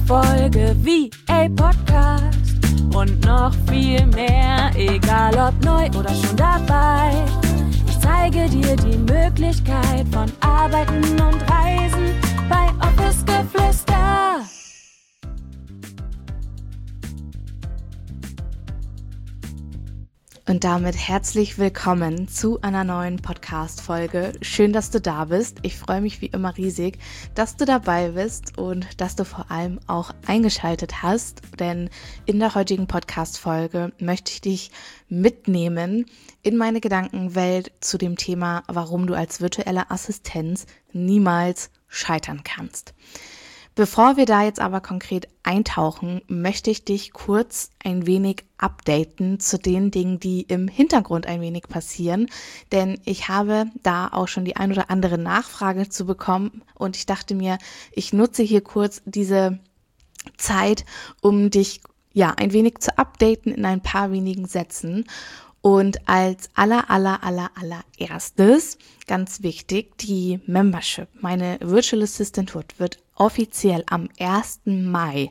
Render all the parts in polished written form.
Folge VA Podcast und noch viel mehr, egal ob neu oder schon dabei. Ich zeige dir die Möglichkeit von Arbeiten und Reisen bei Office Geflüster. Und damit herzlich willkommen zu einer neuen Podcast-Folge. Schön, dass du da bist. Ich freue mich wie immer riesig, dass du dabei bist und dass du vor allem auch eingeschaltet hast. Denn in der heutigen Podcast-Folge möchte ich dich mitnehmen in meine Gedankenwelt zu dem Thema, warum du als virtuelle Assistenz niemals scheitern kannst. Bevor wir da jetzt aber konkret eintauchen, möchte ich dich kurz ein wenig updaten zu den Dingen, die im Hintergrund ein wenig passieren, denn ich habe da auch schon die ein oder andere Nachfrage zu bekommen und ich dachte mir, ich nutze hier kurz diese Zeit, um dich ein wenig zu updaten in ein paar wenigen Sätzen. Und als allererstes, ganz wichtig, die Membership. Meine Virtual Assistanthood wird offiziell am 1. Mai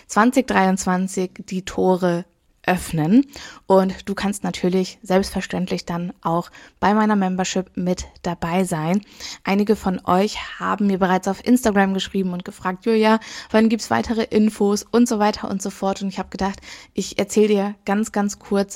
2023 die Tore öffnen. Und du kannst natürlich selbstverständlich dann auch bei meiner Membership mit dabei sein. Einige von euch haben mir bereits auf Instagram geschrieben und gefragt, Julia, wann gibt's weitere Infos und so weiter und so fort. Und ich habe gedacht, ich erzähle dir ganz kurz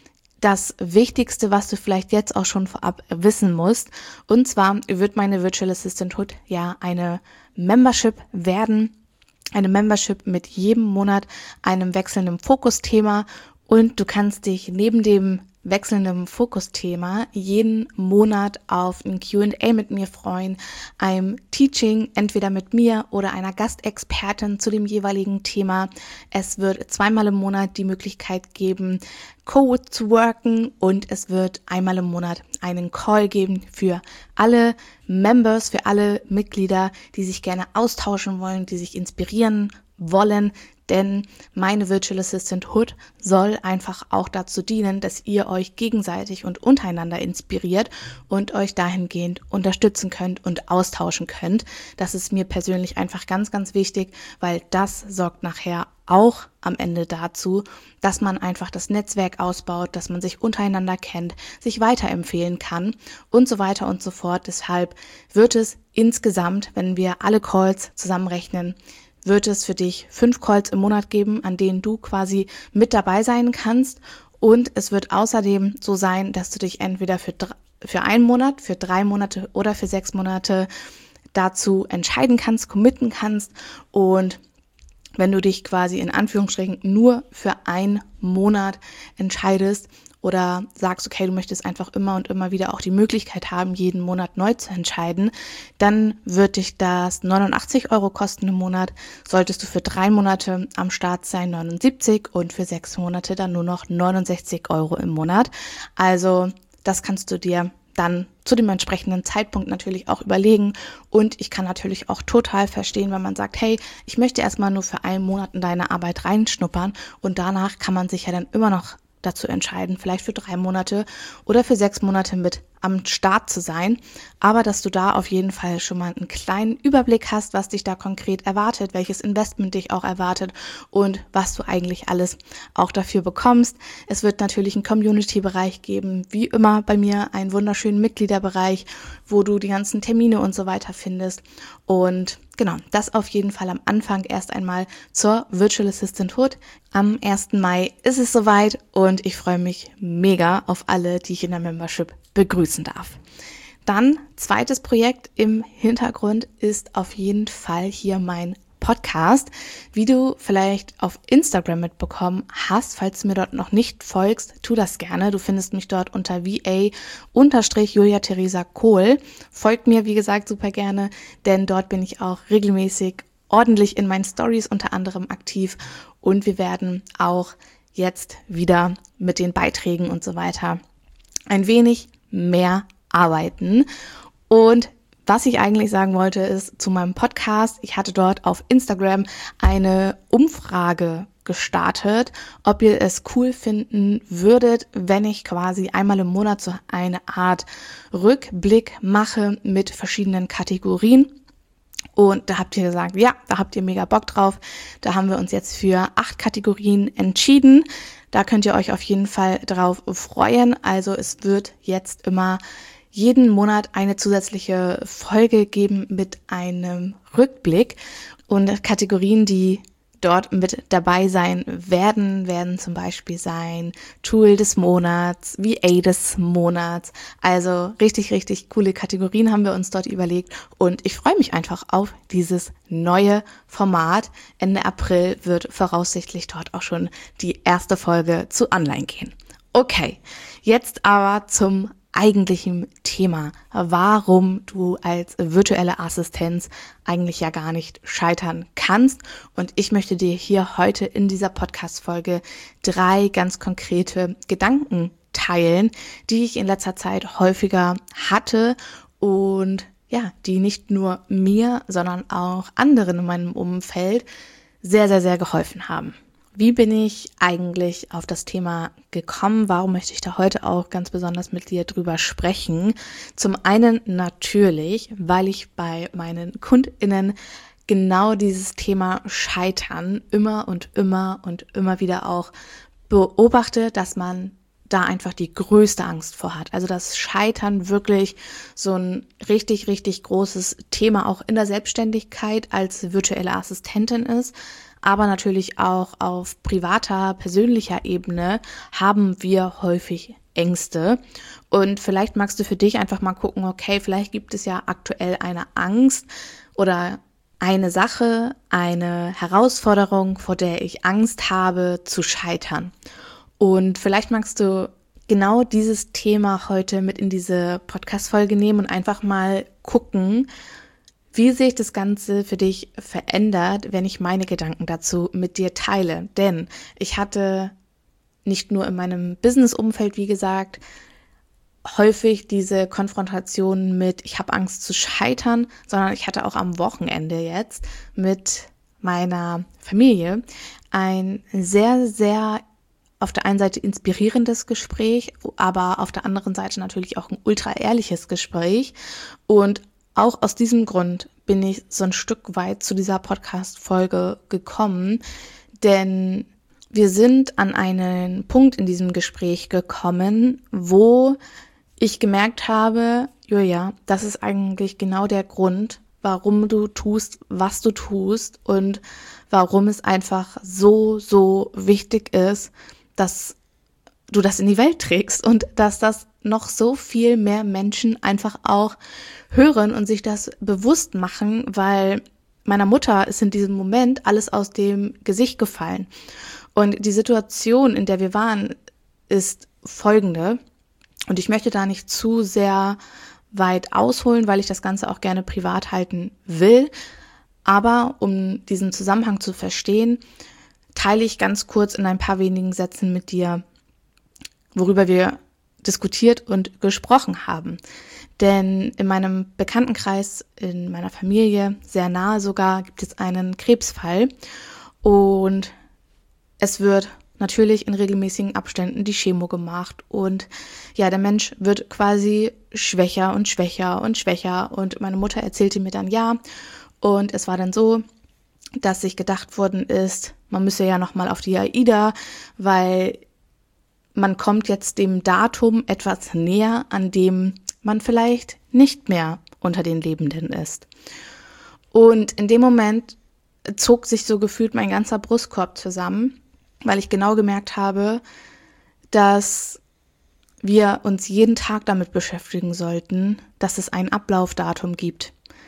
das Wichtigste, was du vielleicht jetzt auch schon vorab wissen musst. Und zwar wird meine Virtual Assistanthood eine Membership werden. Eine Membership mit jedem Monat einem wechselnden Fokusthema. Und du kannst dich neben dem wechselndem Fokusthema jeden Monat auf ein Q&A mit mir freuen, einem Teaching entweder mit mir oder einer Gastexpertin zu dem jeweiligen Thema. Es wird zweimal im Monat die Möglichkeit geben, Co zu worken und es wird einmal im Monat einen Call geben für alle Members, für alle Mitglieder, die sich gerne austauschen wollen, die sich inspirieren wollen, denn meine Virtual Assistanthood soll einfach auch dazu dienen, dass ihr euch gegenseitig und untereinander inspiriert und euch dahingehend unterstützen könnt und austauschen könnt. Das ist mir persönlich einfach ganz wichtig, weil das sorgt nachher auch am Ende dazu, dass man einfach das Netzwerk ausbaut, dass man sich untereinander kennt, sich weiterempfehlen kann und so weiter und so fort. Deshalb wird es insgesamt, wenn wir alle Calls zusammenrechnen, wird es für dich 5 Calls im Monat geben, an denen du quasi mit dabei sein kannst. Und es wird außerdem so sein, dass du dich entweder für einen Monat, für 3 Monate oder für 6 Monate dazu entscheiden kannst, committen kannst. Und wenn du dich quasi in Anführungsstrichen nur für einen Monat entscheidest oder sagst, okay, du möchtest einfach immer und immer wieder auch die Möglichkeit haben, jeden Monat neu zu entscheiden, dann wird dich das 89 € kosten im Monat. Solltest du für 3 Monate am Start sein, 79 und für 6 Monate dann nur noch 69 € im Monat. Also das kannst du dir dann zu dem entsprechenden Zeitpunkt natürlich auch überlegen. Und ich kann natürlich auch total verstehen, wenn man sagt, hey, ich möchte erstmal nur für einen Monat in deine Arbeit reinschnuppern und danach kann man sich ja dann immer noch dazu entscheiden, vielleicht für 3 Monate oder für 6 Monate mit am Start zu sein, aber dass du da auf jeden Fall schon mal einen kleinen Überblick hast, was dich da konkret erwartet, welches Investment dich auch erwartet und was du eigentlich alles auch dafür bekommst. Es wird natürlich einen Community-Bereich geben, wie immer bei mir einen wunderschönen Mitgliederbereich, wo du die ganzen Termine und so weiter findest und genau, das auf jeden Fall am Anfang erst einmal zur Virtual Assistanthood. Am 1. Mai ist es soweit und ich freue mich mega auf alle, die ich in der Membership begrüßen darf. Dann, zweites Projekt im Hintergrund ist auf jeden Fall hier mein Podcast. Wie du vielleicht auf Instagram mitbekommen hast, falls du mir dort noch nicht folgst, tu das gerne. Du findest mich dort unter VA_Julia Theresa Kohl. Folgt mir, wie gesagt, super gerne, denn dort bin ich auch regelmäßig ordentlich in meinen Stories unter anderem aktiv und wir werden auch jetzt wieder mit den Beiträgen und so weiter ein wenig mehr arbeiten. Und was ich eigentlich sagen wollte, ist zu meinem Podcast. Ich hatte dort auf Instagram eine Umfrage gestartet, ob ihr es cool finden würdet, wenn ich quasi einmal im Monat so eine Art Rückblick mache mit verschiedenen Kategorien. Und da habt ihr gesagt, ja, da habt ihr mega Bock drauf. Da haben wir uns jetzt für 8 Kategorien entschieden. Da könnt ihr euch auf jeden Fall drauf freuen. Also es wird jetzt immer jeden Monat eine zusätzliche Folge geben mit einem Rückblick. Und Kategorien, die dort mit dabei sein werden zum Beispiel sein Tool des Monats, VA des Monats. Also richtig, richtig coole Kategorien haben wir uns dort überlegt und ich freue mich einfach auf dieses neue Format. Ende April wird voraussichtlich dort auch schon die erste Folge zu online gehen. Okay, jetzt aber zum eigentlichen Thema, warum du als virtuelle Assistenz eigentlich ja gar nicht scheitern kannst. Und ich möchte dir hier heute in dieser Podcast-Folge 3 ganz konkrete Gedanken teilen, die ich in letzter Zeit häufiger hatte und ja, die nicht nur mir, sondern auch anderen in meinem Umfeld sehr, sehr, sehr geholfen haben. Wie bin ich eigentlich auf das Thema gekommen? Warum möchte ich da heute auch ganz besonders mit dir drüber sprechen? Zum einen natürlich, weil ich bei meinen KundInnen genau dieses Thema Scheitern immer wieder auch beobachte, dass man da einfach die größte Angst vor hat. Also dass Scheitern wirklich so ein richtig, richtig großes Thema auch in der Selbstständigkeit als virtuelle Assistentin ist. Aber natürlich auch auf privater, persönlicher Ebene haben wir häufig Ängste. Und vielleicht magst du für dich einfach mal gucken, okay, vielleicht gibt es ja aktuell eine Angst oder eine Sache, eine Herausforderung, vor der ich Angst habe zu scheitern. Und vielleicht magst du genau dieses Thema heute mit in diese Podcast-Folge nehmen und einfach mal gucken, wie sich das Ganze für dich verändert, wenn ich meine Gedanken dazu mit dir teile. Denn ich hatte nicht nur in meinem Business-Umfeld, wie gesagt, häufig diese Konfrontation mit, ich habe Angst zu scheitern, sondern ich hatte auch am Wochenende jetzt mit meiner Familie ein sehr, sehr auf der einen Seite inspirierendes Gespräch, aber auf der anderen Seite natürlich auch ein ultra ehrliches Gespräch. Und auch aus diesem Grund bin ich so ein Stück weit zu dieser Podcast-Folge gekommen, denn wir sind an einen Punkt in diesem Gespräch gekommen, wo ich gemerkt habe, Julia, das ist eigentlich genau der Grund, warum du tust, was du tust und warum es einfach so, so wichtig ist, dass du das in die Welt trägst und dass das noch so viel mehr Menschen einfach auch hören und sich das bewusst machen, weil meiner Mutter ist in diesem Moment alles aus dem Gesicht gefallen. Und die Situation, in der wir waren, ist folgende. Und ich möchte da nicht zu sehr weit ausholen, weil ich das Ganze auch gerne privat halten will. Aber um diesen Zusammenhang zu verstehen, teile ich ganz kurz in ein paar wenigen Sätzen mit dir, worüber wir diskutiert und gesprochen haben. Denn in meinem Bekanntenkreis, in meiner Familie, sehr nahe sogar, gibt es einen Krebsfall. Und es wird natürlich in regelmäßigen Abständen die Chemo gemacht. Und ja, der Mensch wird quasi schwächer und schwächer und schwächer. Und meine Mutter erzählte mir dann, ja. Und es war dann so, dass sich gedacht worden ist, man müsse ja nochmal auf die AIDA, weil man kommt jetzt dem Datum etwas näher, an dem man vielleicht nicht mehr unter den Lebenden ist. Und in dem Moment zog sich so gefühlt mein ganzer Brustkorb zusammen, weil ich genau gemerkt habe, dass wir uns jeden Tag damit beschäftigen sollten, dass es ein Ablaufdatum gibt.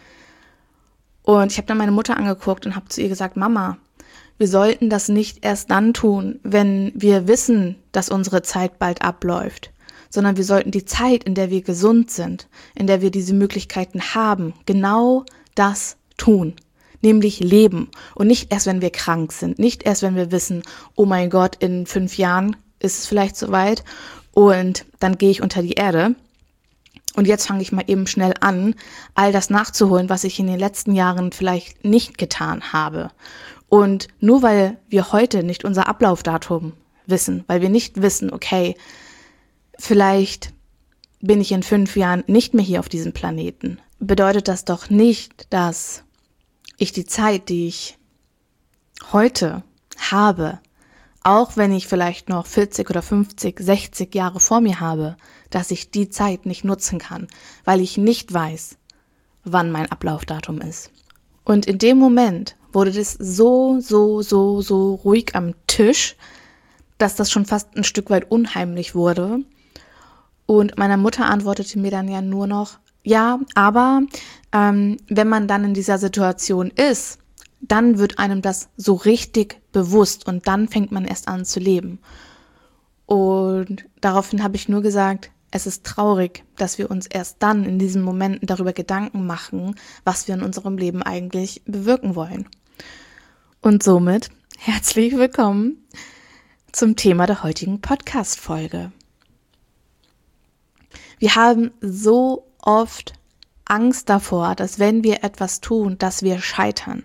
Und ich habe dann meine Mutter angeguckt und habe zu ihr gesagt, Mama, wir sollten das nicht erst dann tun, wenn wir wissen, dass unsere Zeit bald abläuft, sondern wir sollten die Zeit, in der wir gesund sind, in der wir diese Möglichkeiten haben, genau das tun, nämlich leben und nicht erst, wenn wir krank sind, nicht erst, wenn wir wissen, oh mein Gott, in 5 Jahren ist es vielleicht soweit und dann gehe ich unter die Erde. Und jetzt fange ich mal eben schnell an, all das nachzuholen, was ich in den letzten Jahren vielleicht nicht getan habe. Und nur weil wir heute nicht unser Ablaufdatum wissen, weil wir nicht wissen, okay, vielleicht bin ich in 5 Jahren nicht mehr hier auf diesem Planeten, bedeutet das doch nicht, dass ich die Zeit, die ich heute habe, auch wenn ich vielleicht noch 40 oder 50, 60 Jahre vor mir habe, dass ich die Zeit nicht nutzen kann, weil ich nicht weiß, wann mein Ablaufdatum ist. Und in dem Moment wurde das so ruhig am Tisch, dass das schon fast ein Stück weit unheimlich wurde. Und meine Mutter antwortete mir dann ja nur noch, ja, aber wenn man dann in dieser Situation ist, dann wird einem das so richtig bewusst und dann fängt man erst an zu leben. Und daraufhin habe ich nur gesagt, es ist traurig, dass wir uns erst dann in diesen Momenten darüber Gedanken machen, was wir in unserem Leben eigentlich bewirken wollen. Und somit herzlich willkommen zum Thema der heutigen Podcast-Folge. Wir haben so oft Angst davor, dass wenn wir etwas tun, dass wir scheitern.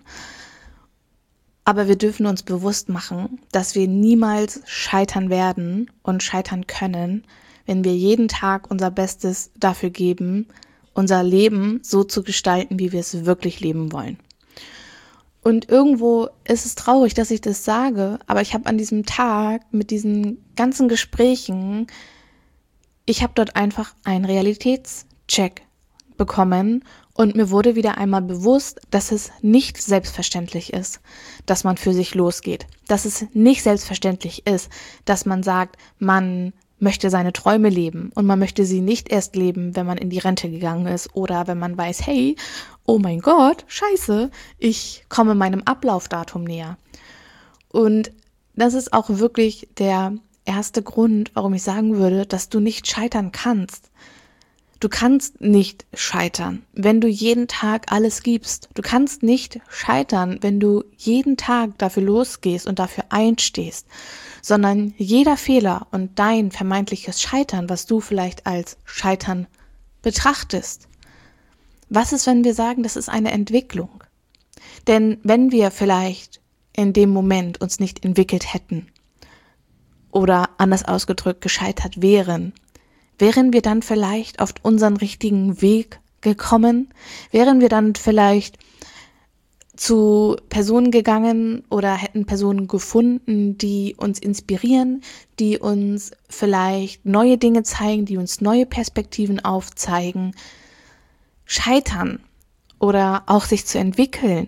Aber wir dürfen uns bewusst machen, dass wir niemals scheitern werden und scheitern können, wenn wir jeden Tag unser Bestes dafür geben, unser Leben so zu gestalten, wie wir es wirklich leben wollen. Und irgendwo ist es traurig, dass ich das sage, aber ich habe an diesem Tag mit diesen ganzen Gesprächen, ich habe dort einfach einen Realitätscheck bekommen und mir wurde wieder einmal bewusst, dass es nicht selbstverständlich ist, dass man für sich losgeht. Dass es nicht selbstverständlich ist, dass man sagt, man möchte seine Träume leben und man möchte sie nicht erst leben, wenn man in die Rente gegangen ist oder wenn man weiß, hey, oh mein Gott, scheiße, ich komme meinem Ablaufdatum näher. Und das ist auch wirklich der erste Grund, warum ich sagen würde, dass du nicht scheitern kannst. Du kannst nicht scheitern, wenn du jeden Tag alles gibst. Du kannst nicht scheitern, wenn du jeden Tag dafür losgehst und dafür einstehst, sondern jeder Fehler und dein vermeintliches Scheitern, was du vielleicht als Scheitern betrachtest. Was ist, wenn wir sagen, das ist eine Entwicklung? Denn wenn wir vielleicht in dem Moment uns nicht entwickelt hätten oder anders ausgedrückt gescheitert wären wir dann vielleicht auf unseren richtigen Weg gekommen? Wären wir dann vielleicht zu Personen gegangen oder hätten Personen gefunden, die uns inspirieren, die uns vielleicht neue Dinge zeigen, die uns neue Perspektiven aufzeigen? Scheitern oder auch sich zu entwickeln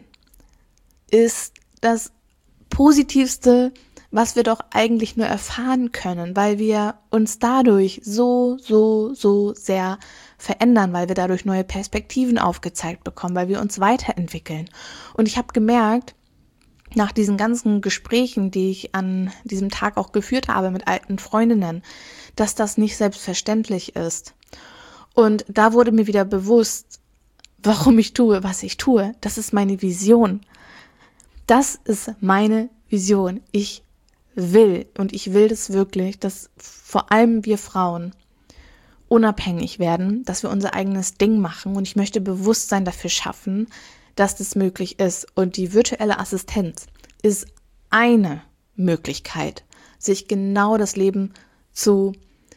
ist das Positivste, was wir doch eigentlich nur erfahren können, weil wir uns dadurch so sehr verändern, weil wir dadurch neue Perspektiven aufgezeigt bekommen, weil wir uns weiterentwickeln. Und ich habe gemerkt, nach diesen ganzen Gesprächen, die ich an diesem Tag auch geführt habe mit alten Freundinnen, dass das nicht selbstverständlich ist. Und da wurde mir wieder bewusst, warum ich tue, was ich tue. Das ist meine Vision. Das ist meine Vision. Ich will das wirklich, dass vor allem wir Frauen unabhängig werden, dass wir unser eigenes Ding machen und ich möchte Bewusstsein dafür schaffen, dass das möglich ist. Und die virtuelle Assistenz ist eine Möglichkeit, sich genau das Leben zu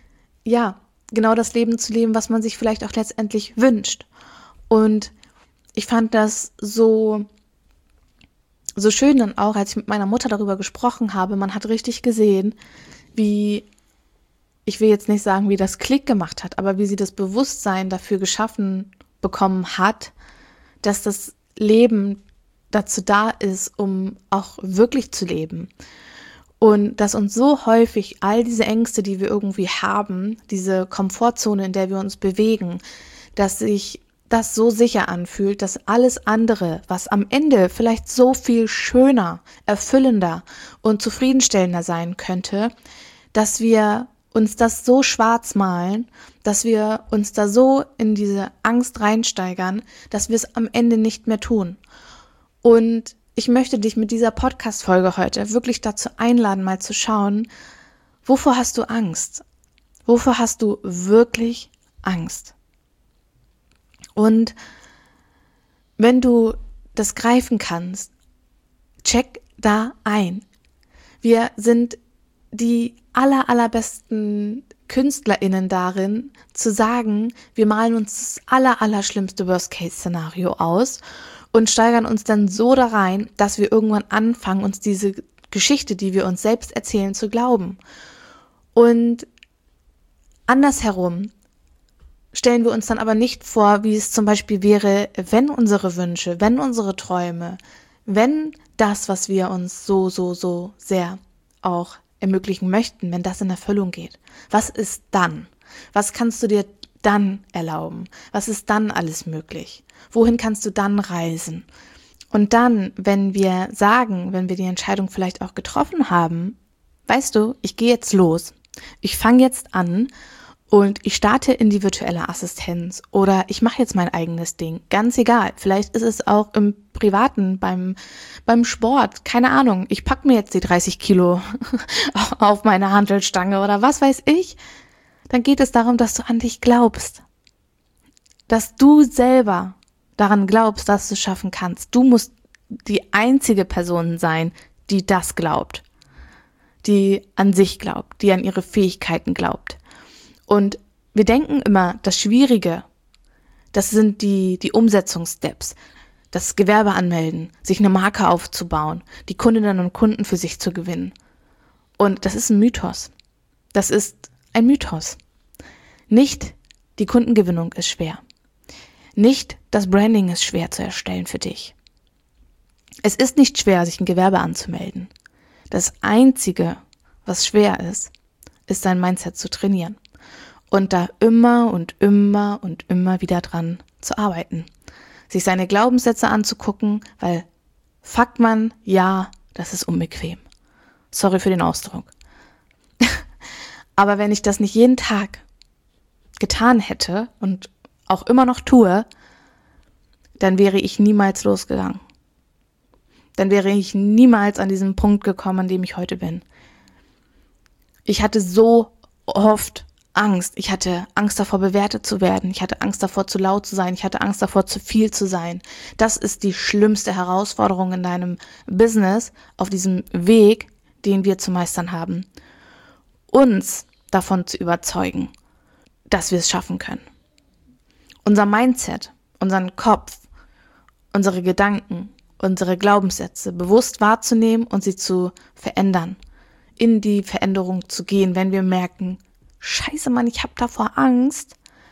leben, was man sich vielleicht auch letztendlich wünscht. Und ich fand das so schön dann auch, als ich mit meiner Mutter darüber gesprochen habe, man hat richtig gesehen, ich will jetzt nicht sagen, wie das Klick gemacht hat, aber wie sie das Bewusstsein dafür geschaffen bekommen hat, dass das Leben dazu da ist, um auch wirklich zu leben. Und dass uns so häufig all diese Ängste, die wir irgendwie haben, diese Komfortzone, in der wir uns bewegen, dass sich das so sicher anfühlt, dass alles andere, was am Ende vielleicht so viel schöner, erfüllender und zufriedenstellender sein könnte, dass wir uns das so schwarz malen, dass wir uns da so in diese Angst reinsteigern, dass wir es am Ende nicht mehr tun. Und ich möchte dich mit dieser Podcast-Folge heute wirklich dazu einladen, mal zu schauen, wovor hast du Angst? Wovor hast du wirklich Angst? Und wenn du das greifen kannst, check da ein. Wir sind die allerbesten KünstlerInnen darin, zu sagen, wir malen uns das allerschlimmste Worst-Case-Szenario aus und steigern uns dann so da rein, dass wir irgendwann anfangen, uns diese Geschichte, die wir uns selbst erzählen, zu glauben. Und andersherum stellen wir uns dann aber nicht vor, wie es zum Beispiel wäre, wenn unsere Wünsche, wenn unsere Träume, wenn das, was wir uns so sehr auch ermöglichen möchten, wenn das in Erfüllung geht. Was ist dann? Was kannst du dir dann erlauben? Was ist dann alles möglich? Wohin kannst du dann reisen? Und dann, wenn wir die Entscheidung vielleicht auch getroffen haben, weißt du, ich gehe jetzt los, ich fange jetzt an und ich starte in die virtuelle Assistenz oder ich mache jetzt mein eigenes Ding, ganz egal. Vielleicht ist es auch im Privaten, beim Sport, keine Ahnung. Ich packe mir jetzt die 30 Kilo auf meine Hantelstange oder was weiß ich. Dann geht es darum, dass du an dich glaubst. Dass du selber daran glaubst, dass du es schaffen kannst. Du musst die einzige Person sein, die das glaubt. Die an sich glaubt, die an ihre Fähigkeiten glaubt. Und wir denken immer, das Schwierige, das sind die Umsetzungssteps, das Gewerbe anmelden, sich eine Marke aufzubauen, die Kundinnen und Kunden für sich zu gewinnen. Und das ist ein Mythos. Das ist ein Mythos. Nicht die Kundengewinnung ist schwer. Nicht das Branding ist schwer zu erstellen für dich. Es ist nicht schwer, sich ein Gewerbe anzumelden. Das Einzige, was schwer ist dein Mindset zu trainieren. Und da immer und immer und immer wieder dran zu arbeiten. Sich seine Glaubenssätze anzugucken, weil Fakt man, ja, das ist unbequem. Sorry für den Ausdruck. Aber wenn ich das nicht jeden Tag getan hätte und auch immer noch tue, dann wäre ich niemals losgegangen. Dann wäre ich niemals an diesen Punkt gekommen, an dem ich heute bin. Ich hatte so oft Angst. Ich hatte Angst davor, bewertet zu werden. Ich hatte Angst davor, zu laut zu sein. Ich hatte Angst davor, zu viel zu sein. Das ist die schlimmste Herausforderung in deinem Business, auf diesem Weg, den wir zu meistern haben. Uns davon zu überzeugen, dass wir es schaffen können. Unser Mindset, unseren Kopf, unsere Gedanken, unsere Glaubenssätze bewusst wahrzunehmen und sie zu verändern, in die Veränderung zu gehen, wenn wir merken, Scheiße, Mann, ich habe davor Angst.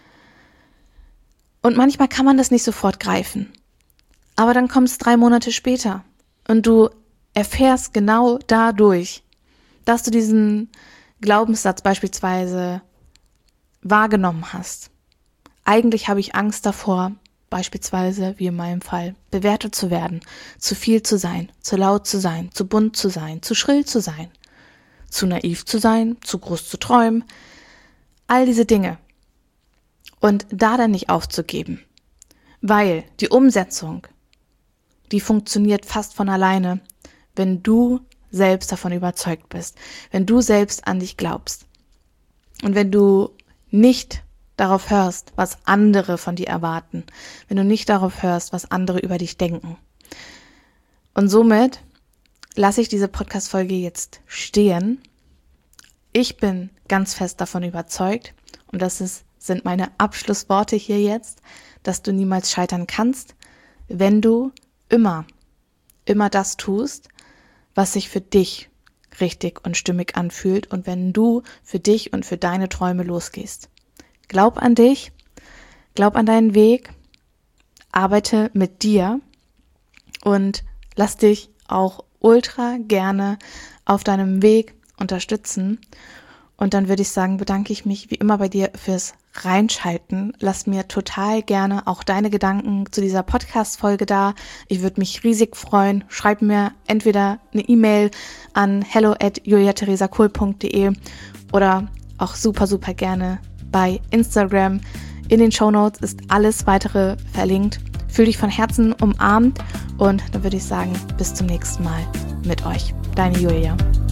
Und manchmal kann man das nicht sofort greifen. Aber dann kommt es 3 Monate später und du erfährst genau dadurch, dass du diesen Glaubenssatz beispielsweise wahrgenommen hast. Eigentlich habe ich Angst davor, beispielsweise, wie in meinem Fall, bewertet zu werden, zu viel zu sein, zu laut zu sein, zu bunt zu sein, zu schrill zu sein, zu naiv zu sein, zu groß zu träumen, all diese Dinge. Und da dann nicht aufzugeben, weil die Umsetzung, die funktioniert fast von alleine, wenn du selbst davon überzeugt bist, wenn du selbst an dich glaubst und wenn du nicht darauf hörst, was andere von dir erwarten, wenn du nicht darauf hörst, was andere über dich denken. Und somit lasse ich diese Podcast-Folge jetzt stehen. Ich bin ganz fest davon überzeugt, und das sind meine Abschlussworte hier jetzt, dass du niemals scheitern kannst, wenn du immer das tust, was sich für dich richtig und stimmig anfühlt und wenn du für dich und für deine Träume losgehst. Glaub an dich, glaub an deinen Weg, arbeite mit dir und lass dich auch ultra gerne auf deinem Weg unterstützen. Und dann würde ich sagen, bedanke ich mich wie immer bei dir fürs Reinschalten. Lass mir total gerne auch deine Gedanken zu dieser Podcast-Folge da. Ich würde mich riesig freuen. Schreib mir entweder eine E-Mail an hello@juliatheresakohl.de oder auch super, super gerne bei Instagram. In den Shownotes ist alles weitere verlinkt. Fühl dich von Herzen umarmt und dann würde ich sagen, bis zum nächsten Mal mit euch. Deine Julia.